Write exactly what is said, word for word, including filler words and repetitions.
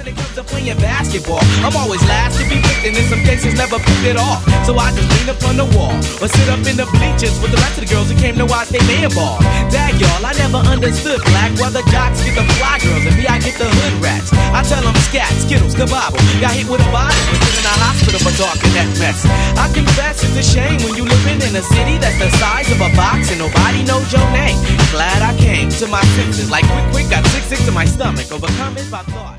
it comes to playing basketball, I'm always last to be picked, and in some cases never picked at all. So I just lean up on the wall or sit up in the bleachers with the rest of the girls who came to watch they man ball. Dag y'all, I never understood black, while the jocks get the fly girls and me I get the hood rats. I tell them scat, skittles, kabobble, got hit with a body, was in a hospital for talking that mess. I confess it's a shame when you living in a city that's the size of a box and nobody knows your name. Glad I came to my senses, like quick quick got sick sick to my stomach, overcome it by thought.